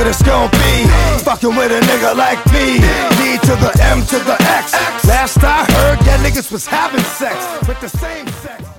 it's gonna be. Fucking with a nigga like me. D to the M to the X. Last I heard, yeah, niggas was having sex with the same sex.